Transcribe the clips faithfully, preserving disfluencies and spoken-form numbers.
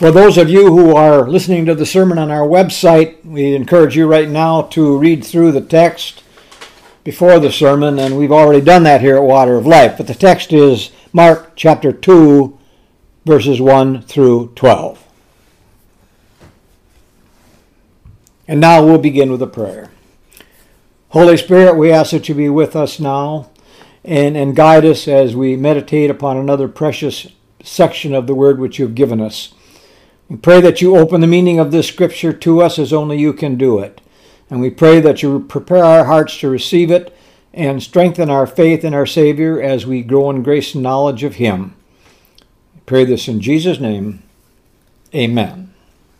For those of you who are listening to the sermon on our website, we encourage you right now to read through the text before the sermon, and we've already done that here at Water of Life. But the text is Mark chapter two, verses one through twelve. And now we'll begin with a prayer. Holy Spirit, we ask that you be with us now and, and guide us as we meditate upon another precious section of the word which you've given us. We pray that you open the meaning of this scripture to us as only you can do it. And we pray that you prepare our hearts to receive it and strengthen our faith in our Savior as we grow in grace and knowledge of him. We pray this in Jesus' name. Amen.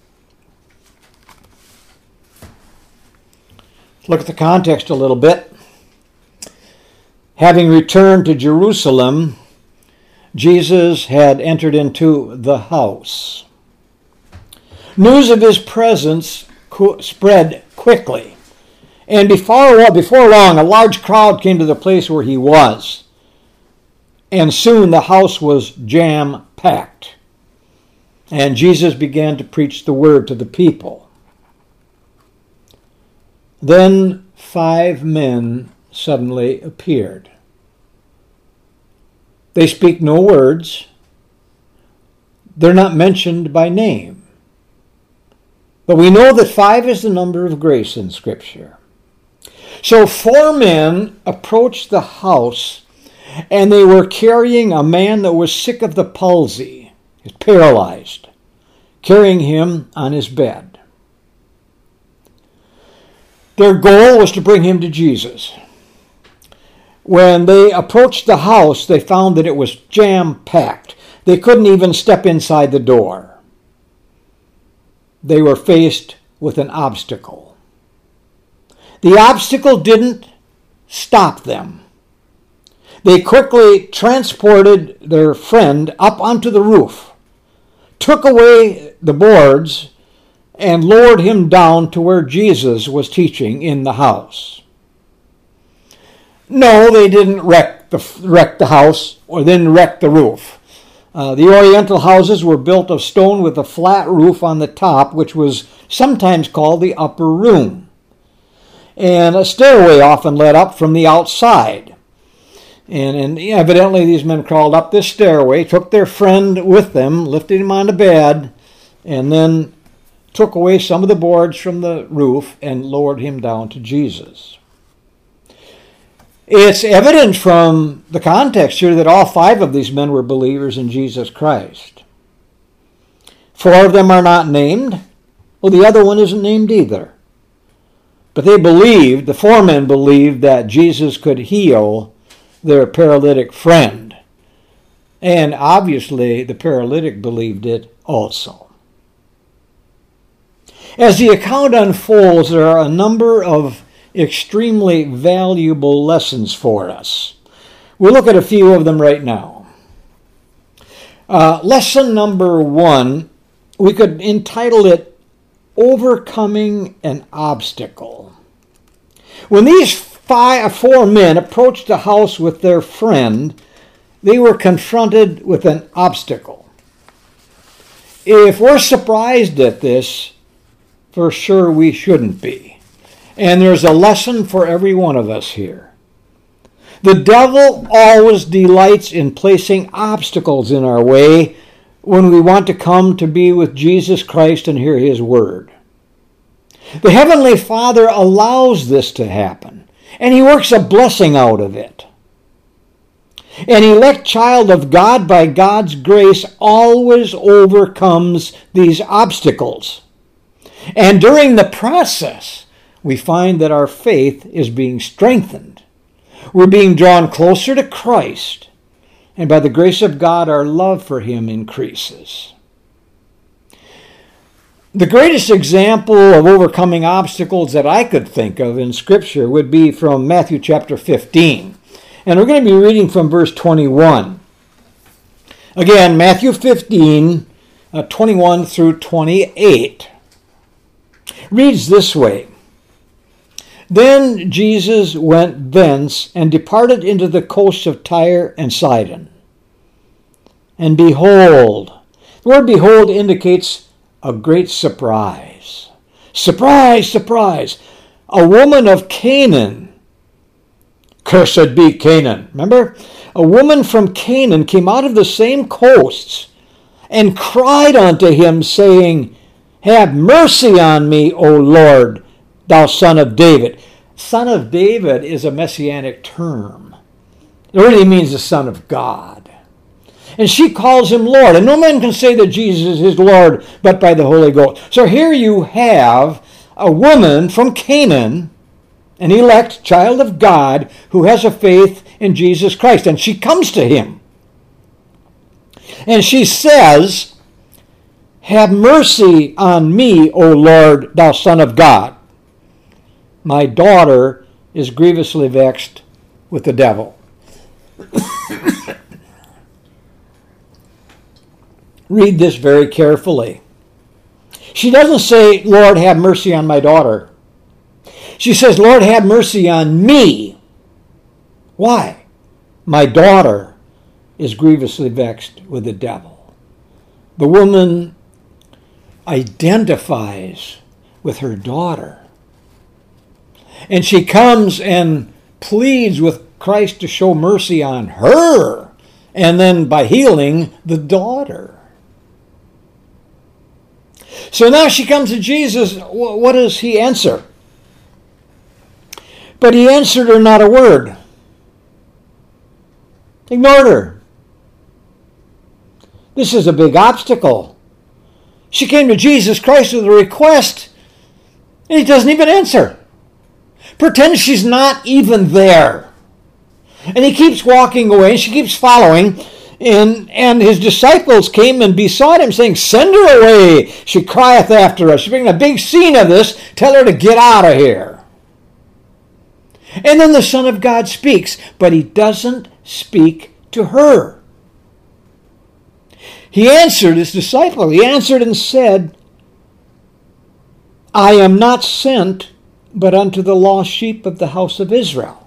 Let's look at the context a little bit. Having returned to Jerusalem, Jesus had entered into the house. News of his presence spread quickly, and before, before long a large crowd came to the place where he was, and soon the house was jam-packed, and Jesus began to preach the word to the people. Then five men suddenly appeared. They speak no words. They're not mentioned by name. But we know that five is the number of grace in Scripture. So four men approached the house, and they were carrying a man that was sick of the palsy, he's paralyzed, carrying him on his bed. Their goal was to bring him to Jesus. When they approached the house, they found that it was jam-packed. They couldn't even step inside the door. They were faced with an obstacle. The obstacle didn't stop them. They quickly transported their friend up onto the roof, took away the boards, and lowered him down to where Jesus was teaching in the house. No, they didn't wreck the, wreck the house or then wreck the roof. Uh, the Oriental houses were built of stone with a flat roof on the top, which was sometimes called the upper room. And a stairway often led up from the outside. And, and evidently these men crawled up this stairway, took their friend with them, lifted him on the bed, and then took away some of the boards from the roof and lowered him down to Jesus. It's evident from the context here that all five of these men were believers in Jesus Christ. Four of them are not named. Well, the other one isn't named either. But they believed, the four men believed that Jesus could heal their paralytic friend. And obviously the paralytic believed it also. As the account unfolds, there are a number of extremely valuable lessons for us. We'll look at a few of them right now. Uh, lesson number one, we could entitle it Overcoming an Obstacle. When these five, four men approached the house with their friend, they were confronted with an obstacle. If we're surprised at this, for sure we shouldn't be. And there's a lesson for every one of us here. The devil always delights in placing obstacles in our way when we want to come to be with Jesus Christ and hear his word. The Heavenly Father allows this to happen, and he works a blessing out of it. An elect child of God, by God's grace, always overcomes these obstacles. And during the process, we find that our faith is being strengthened. We're being drawn closer to Christ, and by the grace of God, our love for him increases. The greatest example of overcoming obstacles that I could think of in Scripture would be from Matthew chapter fifteen. And we're going to be reading from verse twenty-one. Again, Matthew fifteen, uh, twenty-one through twenty-eight. Reads this way. Then Jesus went thence and departed into the coasts of Tyre and Sidon. And behold, The word behold indicates a great surprise. Surprise, surprise. A woman of Canaan. Cursed be Canaan. Remember? A woman from Canaan came out of the same coasts and cried unto him, saying, Have mercy on me, O Lord, thou son of David. Son of David is a messianic term. It really means the Son of God. And she calls him Lord. And no man can say that Jesus is Lord but by the Holy Ghost. So here you have a woman from Canaan, an elect child of God, who has a faith in Jesus Christ. And she comes to him. And she says, Have mercy on me, O Lord, thou Son of God. My daughter is grievously vexed with the devil. Read this very carefully. She doesn't say, Lord, have mercy on my daughter. She says, Lord, have mercy on me. Why? My daughter is grievously vexed with the devil. The woman identifies with her daughter. And she comes and pleads with Christ to show mercy on her, and then by healing the daughter. So now she comes to Jesus. What does he answer? But he answered her not a word. Ignored her. This is a big obstacle. She came to Jesus Christ with a request, and he doesn't even answer. Pretends she's not even there. And he keeps walking away, and she keeps following. And, and his disciples came and besought him, saying, Send her away. She crieth after us. She's making a big scene of this. Tell her to get out of here. And then the Son of God speaks, but he doesn't speak to her. He answered his disciple. He answered and said, I am not sent but unto the lost sheep of the house of Israel.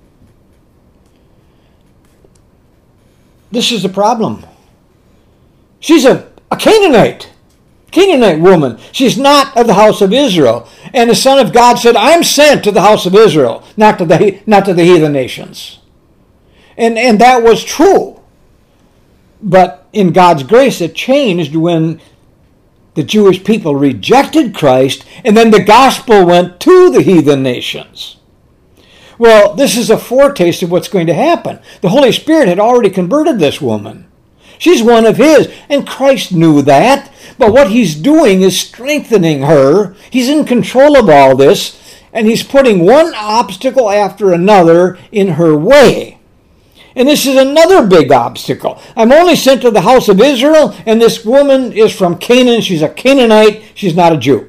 This is the problem. She's a, a Canaanite, Canaanite woman. She's not of the house of Israel. And the Son of God said, I'm sent to the house of Israel, not to the, not to the heathen nations. And, and that was true. But in God's grace, it changed when the Jewish people rejected Christ, and then the gospel went to the heathen nations. Well, this is a foretaste of what's going to happen. The Holy Spirit had already converted this woman. She's one of his, and Christ knew that. But what he's doing is strengthening her. He's in control of all this, and he's putting one obstacle after another in her way. And this is another big obstacle. I'm only sent to the house of Israel, and this woman is from Canaan. She's a Canaanite. She's not a Jew.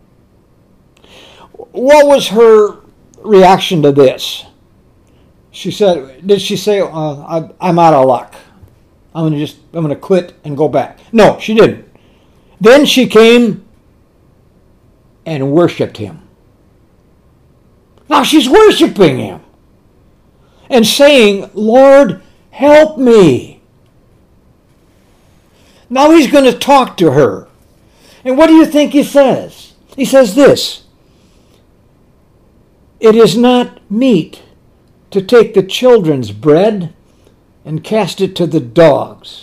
What was her reaction to this? She said, did she say, uh, I, I'm out of luck. I'm going to just, I'm going to quit and go back. No, she didn't. Then she came and worshiped him. Now she's worshiping him and saying, Lord, help me. Now he's going to talk to her. And what do you think he says? He says this, It is not meet to take the children's bread and cast it to the dogs.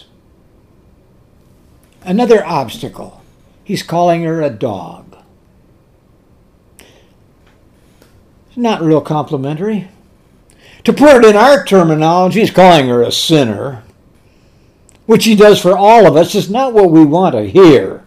Another obstacle. He's calling her a dog. It's not real complimentary. To put it in our terminology, he's calling her a sinner, which he does for all of us. It's not what we want to hear,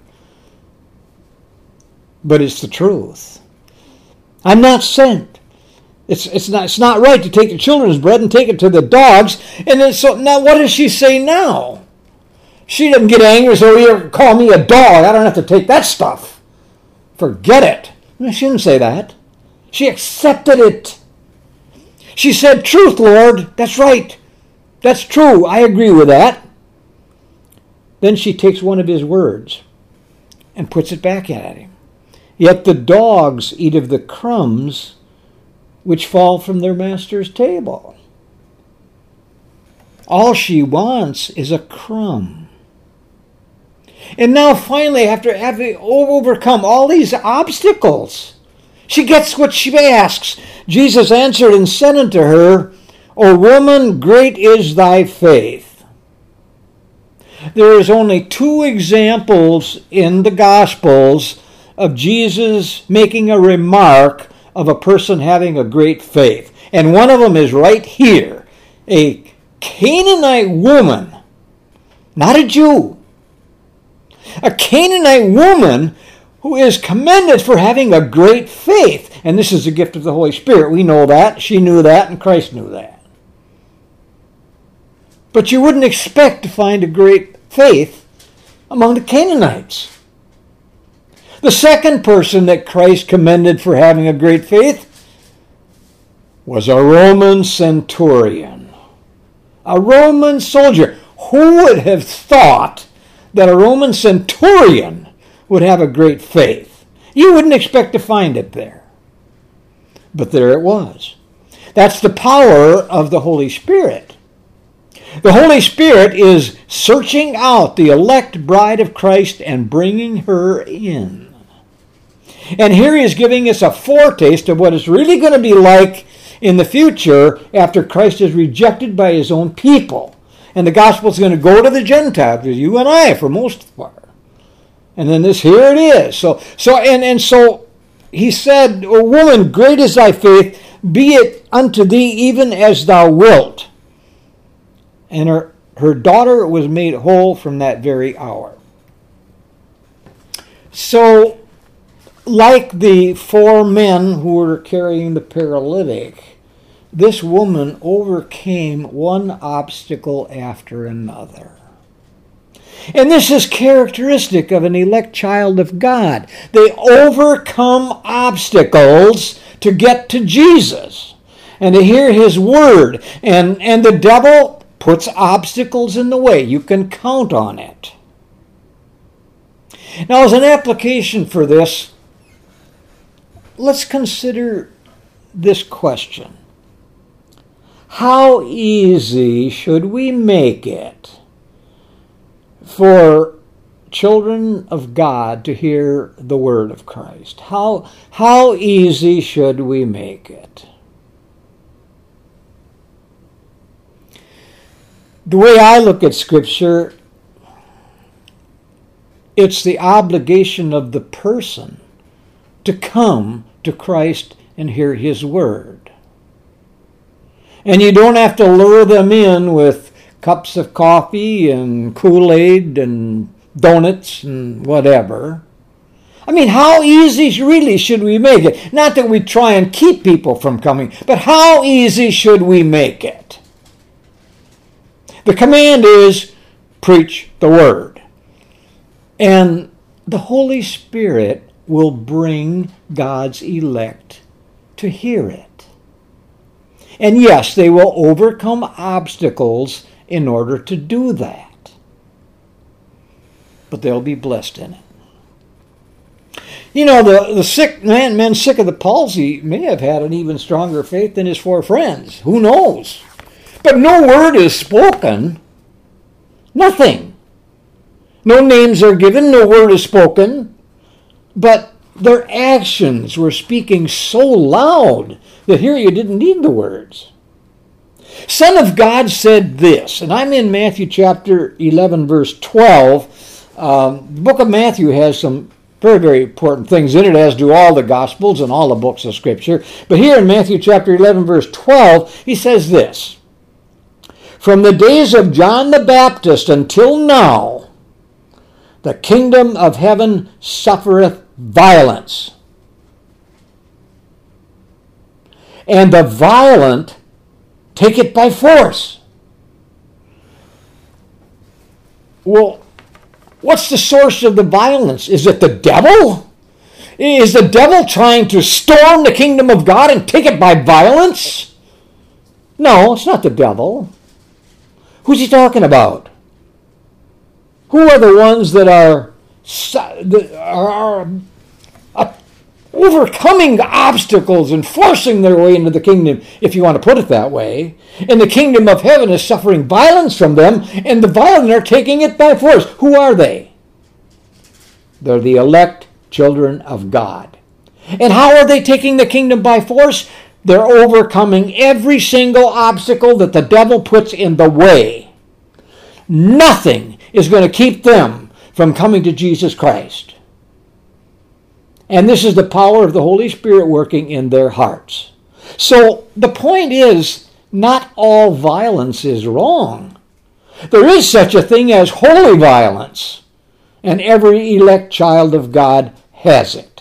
but it's the truth. I'm not sent. It's it's not it's not right to take the children's bread and take it to the dogs. And then so now, what does she say now? She doesn't get angry, so you call me a dog. I don't have to take that stuff. Forget it. No, she didn't say that. She accepted it. She said, Truth, Lord. That's right. That's true. I agree with that. Then she takes one of his words and puts it back at him. Yet the dogs eat of the crumbs which fall from their master's table. All she wants is a crumb. And now finally, after having overcome all these obstacles, she gets what she asks. Jesus answered and said unto her, O woman, great is thy faith. There is only two examples in the Gospels of Jesus making a remark of a person having a great faith. And one of them is right here. A Canaanite woman, not a Jew. A Canaanite woman who is commended for having a great faith. And this is the gift of the Holy Spirit. We know that. She knew that, and Christ knew that. But you wouldn't expect to find a great faith among the Canaanites. The second person that Christ commended for having a great faith was a Roman centurion. A Roman soldier. Who would have thought that a Roman centurion would have a great faith? You wouldn't expect to find it there. But there it was. That's the power of the Holy Spirit. The Holy Spirit is searching out the elect bride of Christ and bringing her in. And here he is giving us a foretaste of what it's really going to be like in the future after Christ is rejected by his own people. And the gospel is going to go to the Gentiles, you and I, for most part. And then this, here it is. So, so and, and so he said, O woman, great is thy faith, be it unto thee even as thou wilt. And her, her daughter was made whole from that very hour. So, like the four men who were carrying the paralytic, this woman overcame one obstacle after another. And this is characteristic of an elect child of God. They overcome obstacles to get to Jesus and to hear his word. And, and the devil puts obstacles in the way. You can count on it. Now, as an application for this, let's consider this question. How easy should we make it for children of God to hear the word of Christ? How, how easy should we make it? The way I look at Scripture, it's the obligation of the person to come to Christ and hear his word. And you don't have to lure them in with cups of coffee and Kool-Aid and donuts and whatever. I mean, how easy really should we make it? Not that we try and keep people from coming, but how easy should we make it? The command is, preach the word. And the Holy Spirit will bring God's elect to hear it. And yes, they will overcome obstacles in order to do that. But they'll be blessed in it. You know, the, the sick man, man sick of the palsy may have had an even stronger faith than his four friends. Who knows? But no word is spoken. Nothing. No names are given, no word is spoken. But their actions were speaking so loud that here you didn't need the words. Son of God said this, and I'm in Matthew chapter eleven, verse twelve. Um, the book of Matthew has some very, very important things in it, as do all the Gospels and all the books of Scripture. But here in Matthew chapter eleven, verse twelve, he says this, From the days of John the Baptist until now, the kingdom of heaven suffereth violence, and the violent take it by force. Well, what's the source of the violence? Is it the devil? Is the devil trying to storm the kingdom of God and take it by violence? No, it's not the devil. Who's he talking about? Who are the ones that are, are, are overcoming obstacles and forcing their way into the kingdom, if you want to put it that way? And the kingdom of heaven is suffering violence from them, and the violent are taking it by force. Who are they? They're the elect children of God. And how are they taking the kingdom by force? They're overcoming every single obstacle that the devil puts in the way. Nothing is going to keep them from coming to Jesus Christ. And this is the power of the Holy Spirit working in their hearts. So the point is, not all violence is wrong. There is such a thing as holy violence, and every elect child of God has it.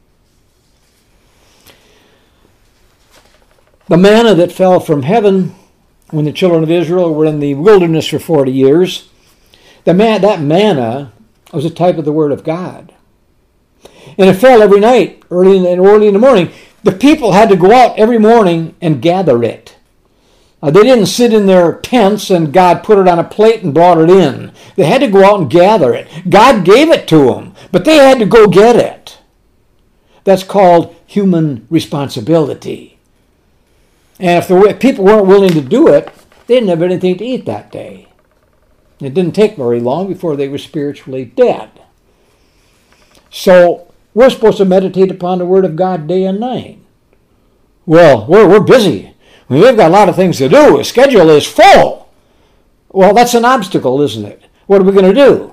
The manna that fell from heaven when the children of Israel were in the wilderness for forty years, the man, that manna was a type of the Word of God. And it fell every night, early in, early in the morning. The people had to go out every morning and gather it. Uh, they didn't sit in their tents and God put it on a plate and brought it in. They had to go out and gather it. God gave it to them, but they had to go get it. That's called human responsibility. And if the people weren't willing to do it, they didn't have anything to eat that day. It didn't take very long before they were spiritually dead. So we're supposed to meditate upon the Word of God day and night. Well, we're, we're busy. We've got a lot of things to do. The schedule is full. Well, that's an obstacle, isn't it? What are we going to do?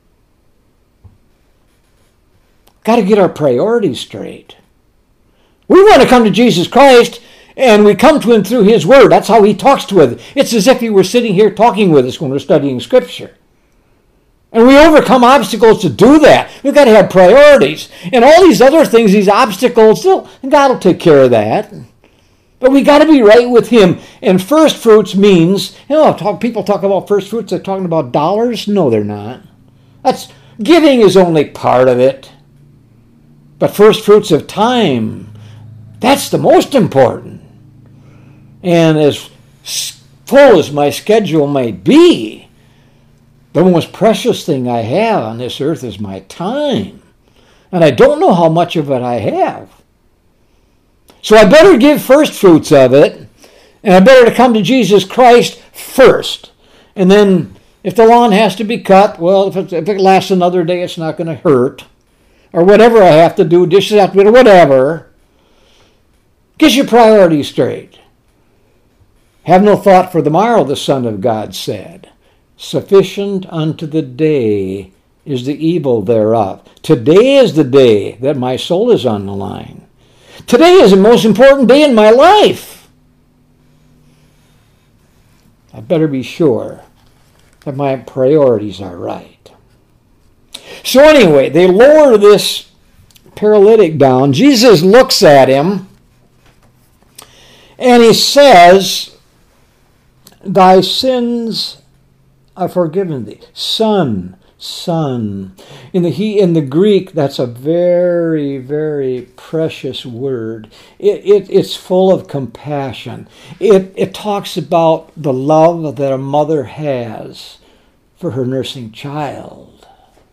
Got to get our priorities straight. We want to come to Jesus Christ, and we come to Him through His Word. That's how He talks to us. It's as if He were sitting here talking with us when we're studying Scripture. And we overcome obstacles to do that. We've got to have priorities. And all these other things, these obstacles, God will take care of that. But we got to be right with Him. And first fruits means, you know, talk, people talk about first fruits, they're talking about dollars. No, they're not. That's giving is only part of it. But first fruits of time, that's the most important. And as full as my schedule might be, the most precious thing I have on this earth is my time. And I don't know how much of it I have. So I better give first fruits of it, and I better to come to Jesus Christ first. And then if the lawn has to be cut, well, if it, if it lasts another day, it's not going to hurt. Or whatever I have to do, dishes have to be, whatever. Get your priorities straight. Have no thought for the morrow, the Son of God said. Sufficient unto the day is the evil thereof. Today is the day that my soul is on the line. Today is the most important day in my life. I better be sure that my priorities are right. So anyway, they lower this paralytic down. Jesus looks at him and he says, thy sins are forgiven thee. Son, son. In the he in the Greek, that's a very, very precious word. It, it it's full of compassion. It it talks about the love that a mother has for her nursing child.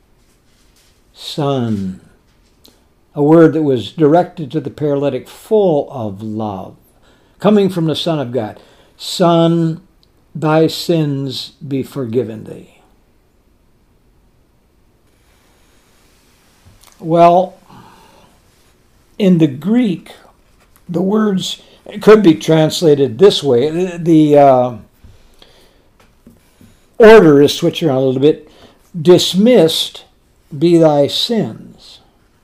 Son. A word that was directed to the paralytic, full of love, coming from the Son of God. Son, thy sins be forgiven thee. Well, in the Greek, the words could be translated this way. The, the uh, order is switched around a little bit. Dismissed be thy sins.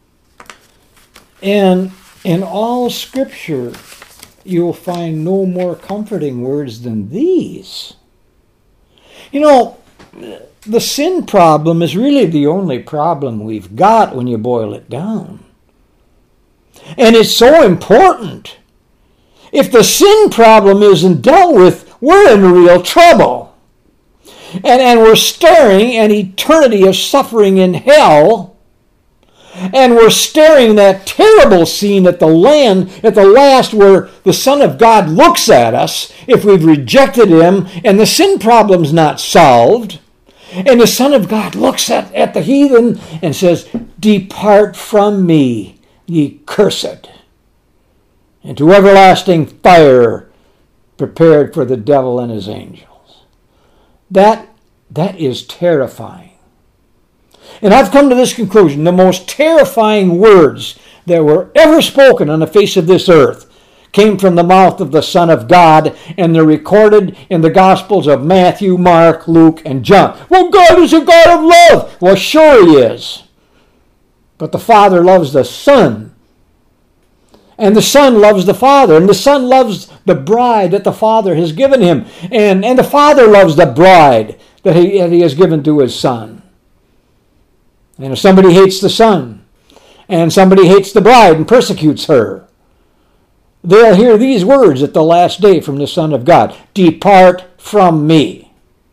And in all Scripture, you'll find no more comforting words than these. You know, the sin problem is really the only problem we've got when you boil it down. And it's so important. If the sin problem isn't dealt with, we're in real trouble. And, and we're staring an eternity of suffering in hell. And we're staring that terrible scene at the land, at the last, where the Son of God looks at us if we've rejected Him and the sin problem's not solved. And the Son of God looks at, at the heathen and says, depart from me, ye cursed, into everlasting fire prepared for the devil and his angels. That, that is terrifying. And I've come to this conclusion: the most terrifying words that were ever spoken on the face of this earth came from the mouth of the Son of God, and they're recorded in the Gospels of Matthew, Mark, Luke, and John. Well, God is a God of love. Well, sure he is. But the Father loves the Son. And the Son loves the Father. And the Son loves the bride that the Father has given him. And, and the Father loves the bride that he, that he has given to his Son. And if somebody hates the Son, and somebody hates the bride and persecutes her, they'll hear these words at the last day from the Son of God: "Depart from me."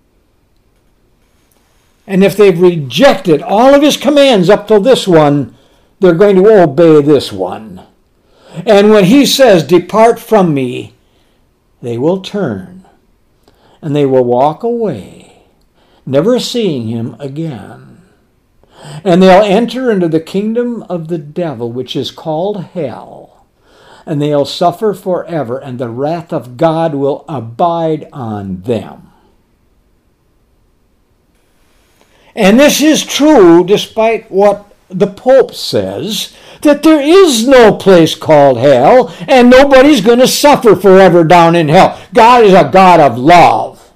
And if they've rejected all of his commands up till this one, they're going to obey this one. And when he says, "Depart from me," they will turn and they will walk away, never seeing him again. And they'll enter into the kingdom of the devil, which is called hell. And they'll suffer forever, and the wrath of God will abide on them. And this is true despite what the Pope says, that there is no place called hell, and nobody's going to suffer forever down in hell. God is a God of love.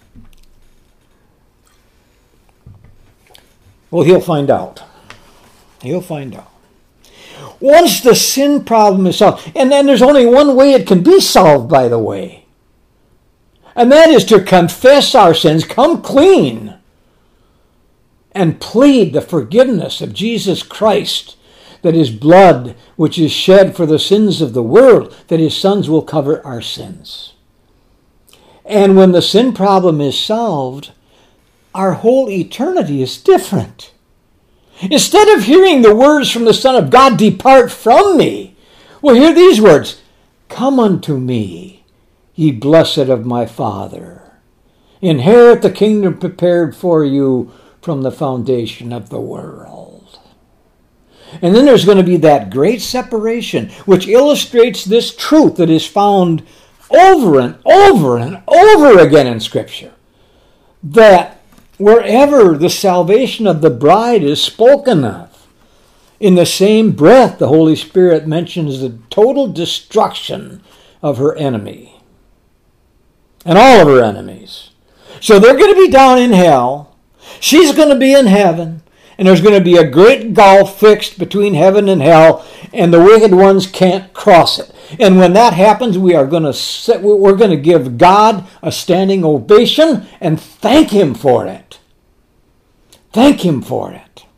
Well, he'll find out. He'll find out. Once the sin problem is solved, and then there's only one way it can be solved, by the way, and that is to confess our sins, come clean, and plead the forgiveness of Jesus Christ, that his blood, which is shed for the sins of the world, that his sons will cover our sins. And when the sin problem is solved, our whole eternity is different. Instead of hearing the words from the Son of God, "Depart from me," we'll hear these words: "Come unto me, ye blessed of my Father. Inherit the kingdom prepared for you from the foundation of the world." And then there's going to be that great separation, which illustrates this truth that is found over and over and over again in Scripture, that wherever the salvation of the bride is spoken of, in the same breath the Holy Spirit mentions the total destruction of her enemy and all of her enemies. So they're going to be down in hell. She's going to be in heaven. And there's going to be a great gulf fixed between heaven and hell, and the wicked ones can't cross it. And when that happens, we are going to sit, we're going to give God a standing ovation and thank him for it. Thank him for it.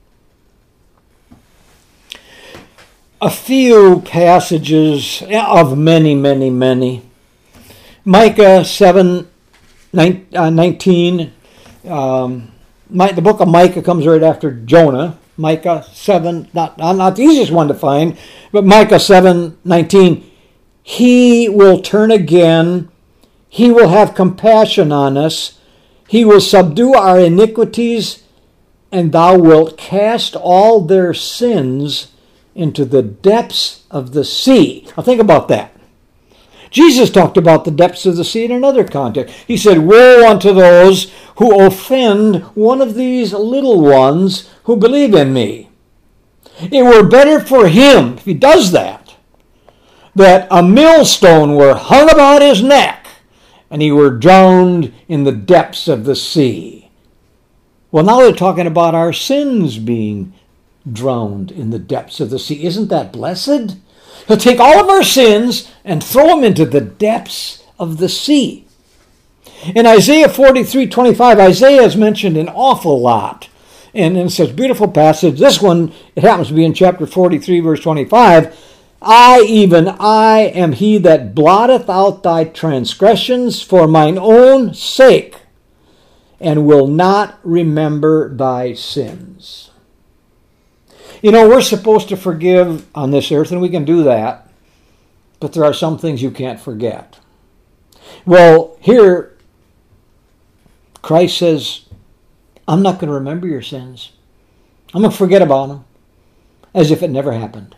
A few passages of many, many, many. Micah seven nineteen. Um, My, the book of Micah comes right after Jonah. Micah seven, not, not the easiest one to find, but Micah seven nineteen. He will turn again. He will have compassion on us. He will subdue our iniquities, and thou wilt cast all their sins into the depths of the sea. Now think about that. Jesus talked about the depths of the sea in another context. He said, "Woe unto those who offend one of these little ones who believe in me." It were better for him, if he does that, that a millstone were hung about his neck and he were drowned in the depths of the sea. Well, now they're talking about our sins being drowned in the depths of the sea. Isn't that blessed? He'll take all of our sins and throw them into the depths of the sea. In Isaiah forty-three twenty-five, Isaiah is mentioned an awful lot. And in such a beautiful passage, this one, it happens to be in chapter forty-three, verse twenty-five. "I, even I, am he that blotteth out thy transgressions for mine own sake, and will not remember thy sins." You know, we're supposed to forgive on this earth, and we can do that. But there are some things you can't forget. Well, here, Christ says, I'm not going to remember your sins. I'm going to forget about them as if it never happened.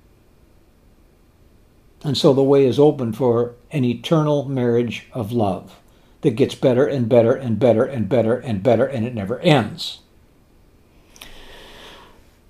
And so the way is open for an eternal marriage of love that gets better and better and better and better and better, and it never ends.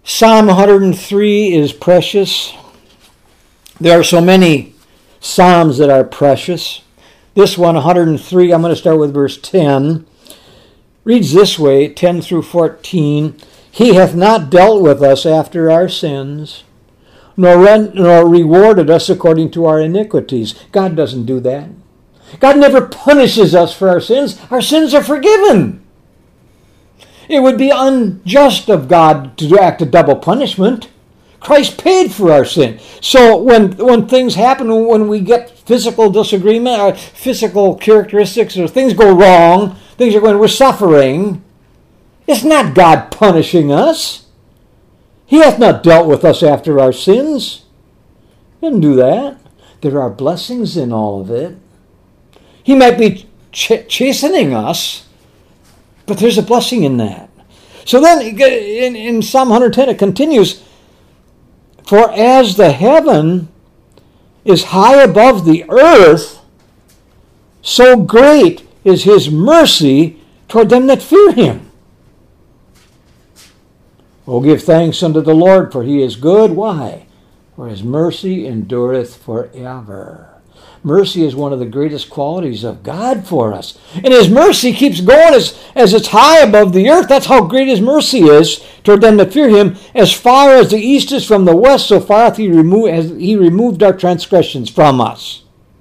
Psalm one hundred three is precious. There are so many psalms that are precious. This one, one hundred three, I'm going to start with verse ten. Reads this way, ten through fourteen. He hath not dealt with us after our sins, nor, rent, nor rewarded us according to our iniquities. God doesn't do that. God never punishes us for our sins. Our sins are forgiven. It would be unjust of God to act a double punishment. Christ paid for our sin. So when, when things happen, when we get physical disagreement, or physical characteristics, or things go wrong, things are going, we're suffering, it's not God punishing us. He hath not dealt with us after our sins. He didn't do that. There are blessings in all of it. He might be ch- chastening us, but there's a blessing in that. So then in, in Psalm one hundred ten it continues, for as the heaven is high above the earth, so great is his mercy toward them that fear him. Oh, give thanks unto the Lord, for he is good. Why? For his mercy endureth forever. Mercy is one of the greatest qualities of God for us. And his mercy keeps going as, as it's high above the earth. That's how great his mercy is toward them that fear him. As far as the east is from the west, so far hath he removed, has he removed our transgressions from us.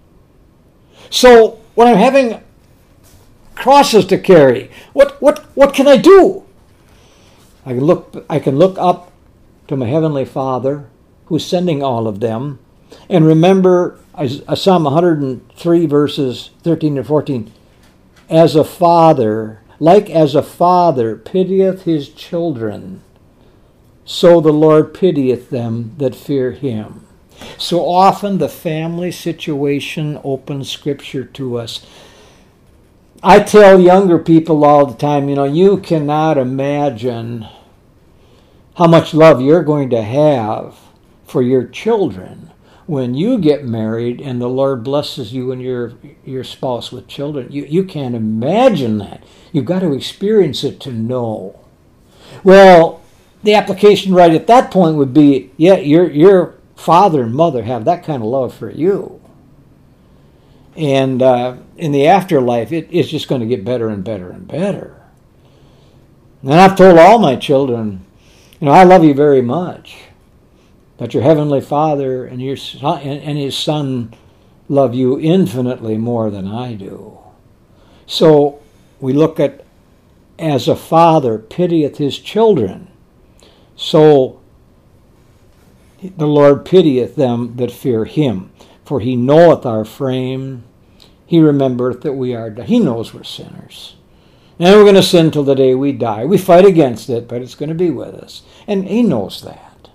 So when I'm having crosses to carry, what, what, what can I do? I can look, I can look up to my heavenly Father who's sending all of them, and remember Psalm one hundred three verses thirteen and fourteen. As a father, like as a father pitieth his children, so the Lord pitieth them that fear him. So often the family situation opens Scripture to us. I tell younger people all the time, you know, you cannot imagine how much love you're going to have for your children when you get married and the Lord blesses you and your your spouse with children. You, you can't imagine that. You've got to experience it to know. Well, the application right at that point would be, yeah, your your father and mother have that kind of love for you. And uh, in the afterlife, it, it's just going to get better and better and better. And I've told all my children, you know, I love you very much, but your heavenly Father and your son, and his Son love you infinitely more than I do. So we look at, as a father pitieth his children, so the Lord pitieth them that fear him. For he knoweth our frame, he remembereth that we are, he knows we're sinners. And we're going to sin till the day we die. We fight against it, but it's going to be with us. And he knows that.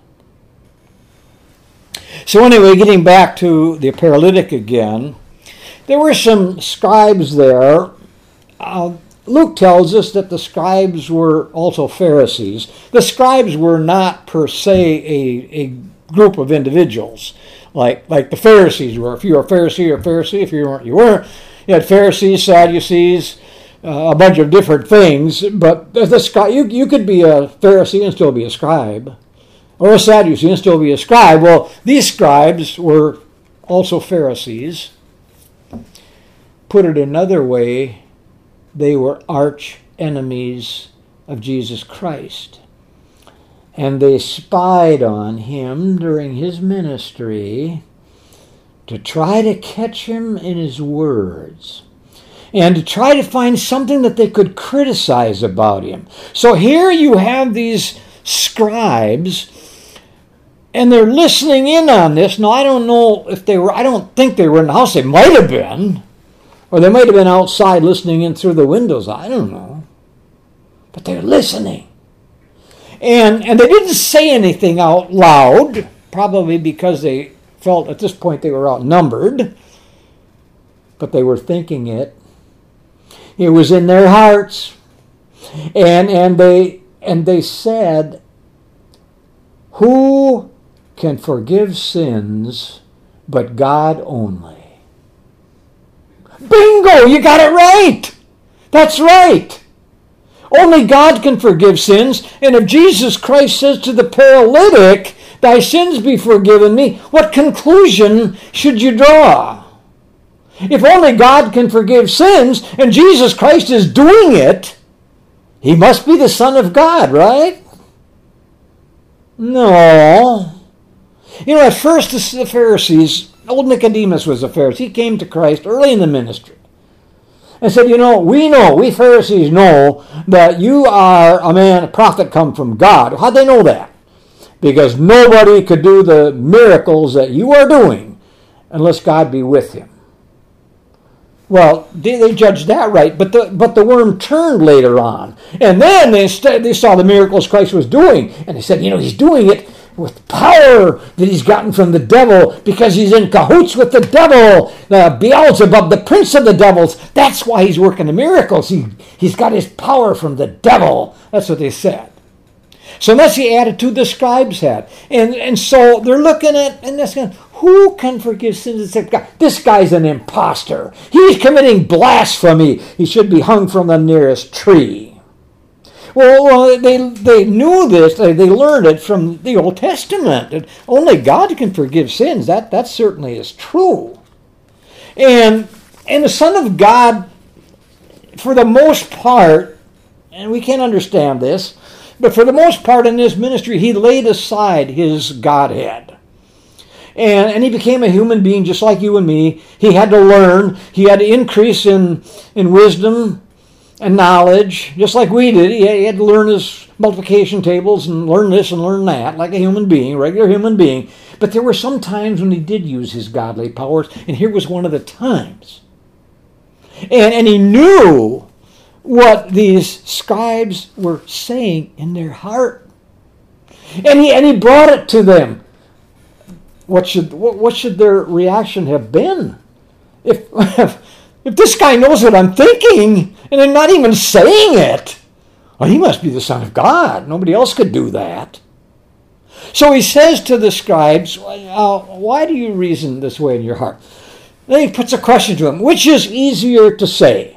So anyway, getting back to the paralytic again, there were some scribes there. Uh, Luke tells us that the scribes were also Pharisees. The scribes were not per se a, a group of individuals like like the Pharisees were. If you were a Pharisee, you're a Pharisee. If you weren't, you weren't. You had Pharisees, Sadducees, uh, a bunch of different things. But the scribe, you, you could be a Pharisee and still be a scribe, or a Sadducee and still be a scribe. Well, these scribes were also Pharisees. Put it another way, they were arch enemies of Jesus Christ. And they spied on him during his ministry to try to catch him in his words and to try to find something that they could criticize about him. So here you have these scribes, and they're listening in on this. Now, I don't know if they were, I don't think they were in the house. They might have been. Or they might have been outside listening in through the windows. I don't know. But they're listening. And and they didn't say anything out loud, probably because they felt at this point they were outnumbered. But they were thinking it. It was in their hearts. And and they and they said, who can forgive sins but God only? Bingo! You got it right! That's right! Only God can forgive sins. And if Jesus Christ says to the paralytic, thy sins be forgiven me, what conclusion should you draw? If only God can forgive sins and Jesus Christ is doing it, he must be the Son of God, right? No. You know, at first the Pharisees, old Nicodemus was a Pharisee. He came to Christ early in the ministry and said, you know, we know, we Pharisees know that you are a man, a prophet come from God. How'd they know that? Because nobody could do the miracles that you are doing unless God be with him. Well, they, they judged that right, but the but the worm turned later on. And then they, st- they saw the miracles Christ was doing, and they said, you know, he's doing it with power that he's gotten from the devil because he's in cahoots with the devil, uh, Beelzebub, the prince of the devils. That's why he's working the miracles. He, he's got his power from the devil. That's what they said. So that's the attitude the scribes had. And, and so they're looking at, and they're saying, who can forgive sins except God? This guy's an imposter. He's committing blasphemy. He should be hung from the nearest tree. Well, they they knew this. They, they learned it from the Old Testament. And only God can forgive sins. That, that certainly is true. And, and the Son of God, for the most part, and we can't understand this, but for the most part in his ministry, he laid aside his Godhead. And, and he became a human being just like you and me. He had to learn. He had to increase in, in wisdom and knowledge, just like we did. He had, he had to learn his multiplication tables and learn this and learn that, like a human being, regular human being. But there were some times when he did use his godly powers, and here was one of the times. And, and he knew what these scribes were saying in their heart. And he, and he brought it to them. What should what, what should their reaction have been? If, if if this guy knows what I'm thinking and they're not even saying it, well, he must be the Son of God. Nobody else could do that. So he says to the scribes, uh, why do you reason this way in your heart? Then he puts a question to them. Which is easier to say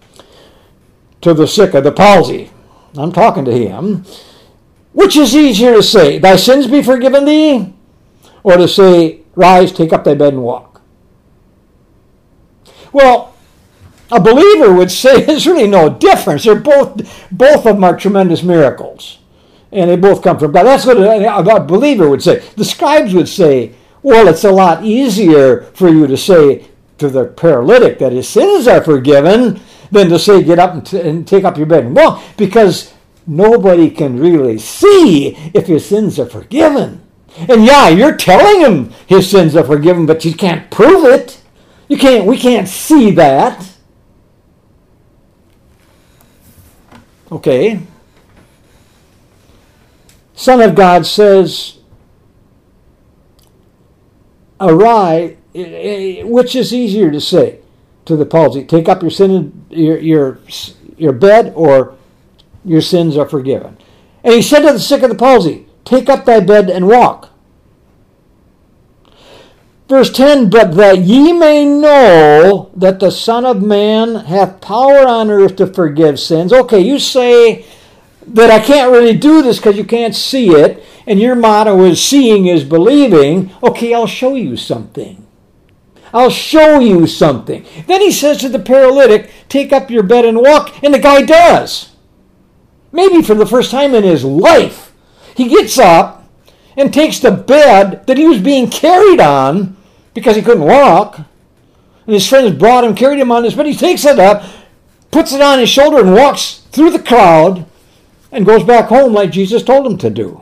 to the sick of the palsy? I'm talking to him. Which is easier to say, thy sins be forgiven thee? Or to say, rise, take up thy bed and walk? Well, a believer would say there's really no difference. They're both, both of them are tremendous miracles. And they both come from God. That's what a, a believer would say. The scribes would say, well, it's a lot easier for you to say to the paralytic that his sins are forgiven than to say, get up and, t- and take up your bed and walk. Because nobody can really see if his sins are forgiven. And yeah, you're telling him his sins are forgiven, but you can't prove it. You can't, we can't see that. Okay. Son of God says, arise, which is easier to say to the palsy, take up your sin, your, your, your bed, or your sins are forgiven. And he said to the sick of the palsy, take up thy bed and walk. Verse ten, but that ye may know that the Son of Man hath power on earth to forgive sins. Okay, you say that I can't really do this because you can't see it, and your motto is seeing is believing. Okay, I'll show you something. I'll show you something. Then he says to the paralytic, take up your bed and walk, and the guy does. Maybe for the first time in his life. He gets up and takes the bed that he was being carried on because he couldn't walk. And his friends brought him, carried him on his bed. He takes it up, puts it on his shoulder, and walks through the crowd and goes back home like Jesus told him to do.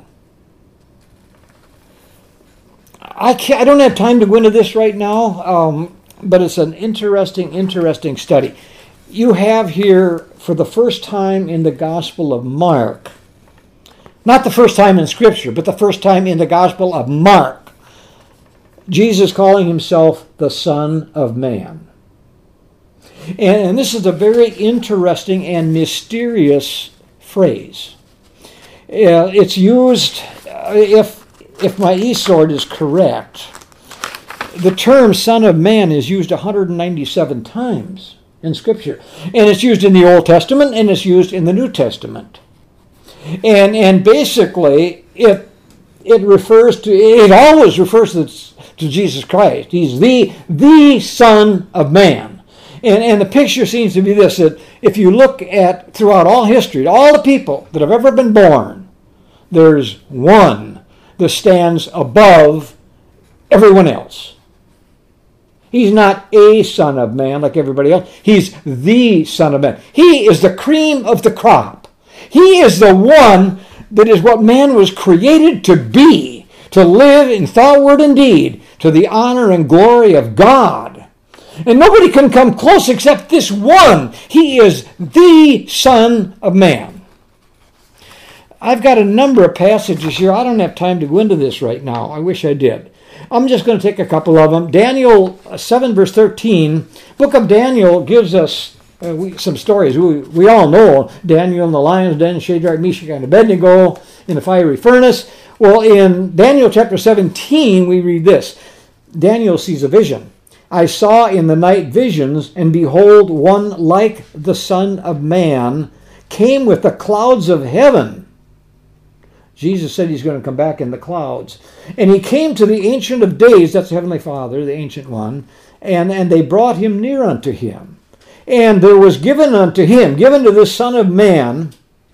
I can't, I don't have time to go into this right now, um, but it's an interesting, interesting study. You have here, for the first time in the Gospel of Mark, not the first time in Scripture, but the first time in the Gospel of Mark, Jesus calling himself the Son of Man. And, and this is a very interesting and mysterious phrase. Uh, it's used, uh, if if my eSword is correct, the term Son of Man is used one hundred ninety-seven times in Scripture. And it's used in the Old Testament and it's used in the New Testament. And and basically, it it refers to, it always refers to, to Jesus Christ. He's the, the Son of Man. And, and the picture seems to be this, that if you look at, throughout all history, all the people that have ever been born, there's one that stands above everyone else. He's not a son of man like everybody else. He's the Son of Man. He is the cream of the crop. He is the one that is what man was created to be, to live in thought, word, and deed, to the honor and glory of God. And nobody can come close except this one. He is the Son of Man. I've got a number of passages here. I don't have time to go into this right now. I wish I did. I'm just going to take a couple of them. Daniel seven, verse thirteen. Book of Daniel gives us uh, we, some stories. We, we all know Daniel in the lion's den, Shadrach, Meshach, and Abednego in the fiery furnace. Well, in Daniel chapter seventeen, we read this. Daniel sees a vision. I saw in the night visions, and behold, one like the Son of Man came with the clouds of heaven. Jesus said he's going to come back in the clouds. And he came to the Ancient of Days, that's the Heavenly Father, the Ancient One, and, and they brought him near unto him. And there was given unto him, given to the Son of Man,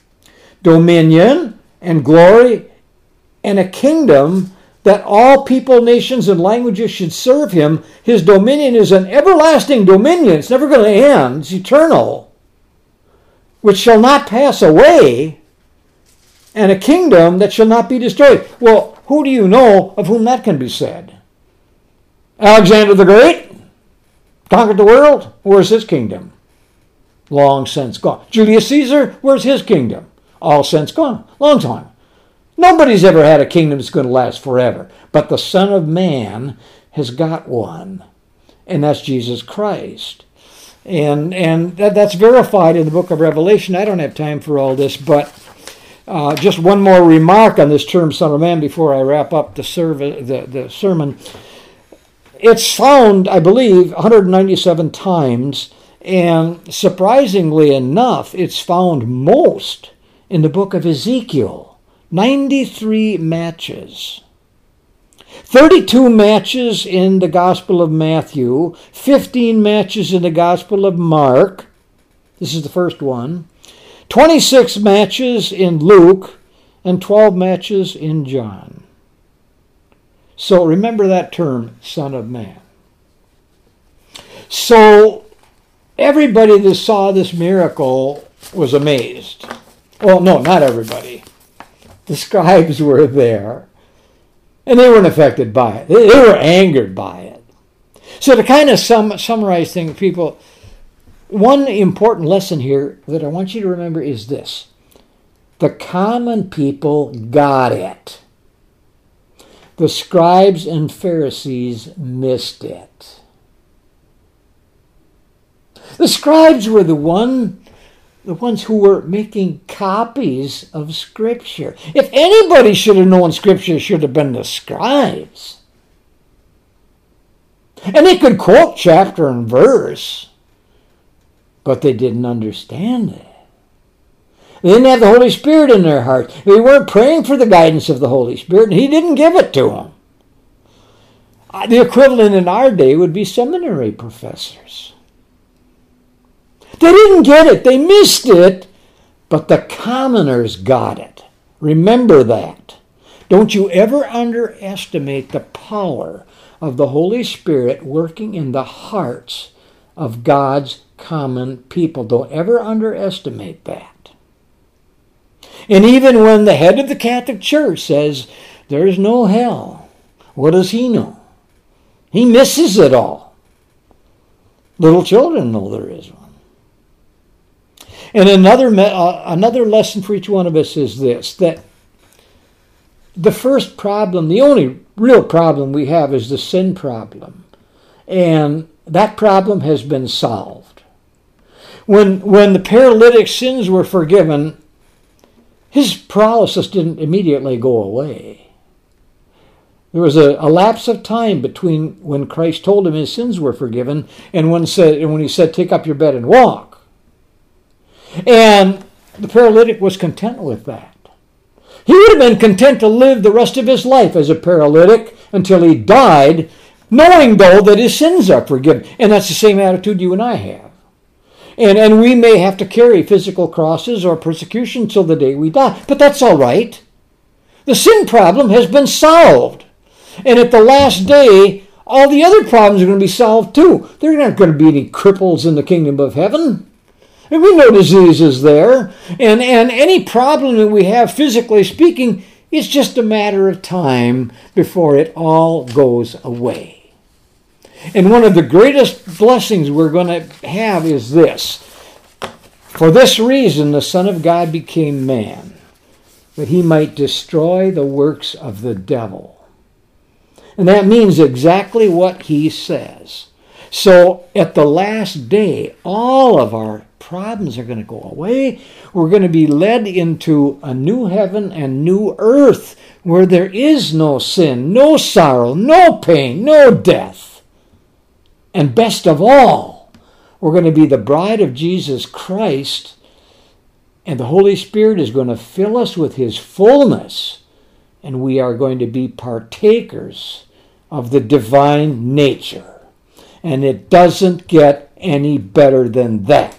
dominion and glory and a kingdom that all people, nations, and languages should serve him. His dominion is an everlasting dominion. It's never going to end. It's eternal, which shall not pass away, and a kingdom that shall not be destroyed. Well, who do you know of whom that can be said? Alexander the Great conquered the world. Where's his kingdom? Long since gone. Julius Caesar, where's his kingdom? All since gone. Long time. Nobody's ever had a kingdom that's going to last forever. But the Son of Man has got one. And that's Jesus Christ. And and that, that's verified in the book of Revelation. I don't have time for all this, but uh, just one more remark on this term Son of Man before I wrap up the, serv- the, the sermon. It's found, I believe, one hundred ninety-seven times. And surprisingly enough, it's found most in the book of Ezekiel. ninety-three matches. thirty-two matches in the Gospel of Matthew. fifteen matches in the Gospel of Mark. This is the first one. twenty-six matches in Luke. And twelve matches in John. So remember that term, Son of Man. So everybody that saw this miracle was amazed. Well, no, not everybody. The scribes were there, and they weren't affected by it. They were angered by it. So to kind of sum, summarize things, people, one important lesson here that I want you to remember is this. The common people got it. The scribes and Pharisees missed it. The scribes were the one The ones who were making copies of Scripture. If anybody should have known Scripture, it should have been the scribes. And they could quote chapter and verse, but they didn't understand it. They didn't have the Holy Spirit in their heart. They weren't praying for the guidance of the Holy Spirit, and He didn't give it to them. The equivalent in our day would be seminary professors. They didn't get it. They missed it. But the commoners got it. Remember that. Don't you ever underestimate the power of the Holy Spirit working in the hearts of God's common people. Don't ever underestimate that. And even when the head of the Catholic Church says there's no hell, what does he know? He misses it all. Little children know there is one. And another uh, another lesson for each one of us is this, that the first problem, the only real problem we have is the sin problem. And that problem has been solved. When, when the paralytic's sins were forgiven, his paralysis didn't immediately go away. There was a, a lapse of time between when Christ told him his sins were forgiven and when, said, and when he said, take up your bed and walk. And the paralytic was content with that. He would have been content to live the rest of his life as a paralytic until he died, knowing, though, that his sins are forgiven. And that's the same attitude you and I have. And, and we may have to carry physical crosses or persecution till the day we die. But that's all right. The sin problem has been solved. And at the last day, all the other problems are going to be solved too. There are not going to be any cripples in the kingdom of heaven. And we know disease is there. And, and any problem that we have, physically speaking, it's just a matter of time before it all goes away. And one of the greatest blessings we're going to have is this. For this reason, the Son of God became man, that he might destroy the works of the devil. And that means exactly what he says. So at the last day, all of our problems are going to go away. We're going to be led into a new heaven and new earth where there is no sin, no sorrow, no pain, no death. And best of all, we're going to be the bride of Jesus Christ, and the Holy Spirit is going to fill us with his fullness, and we are going to be partakers of the divine nature. And it doesn't get any better than that.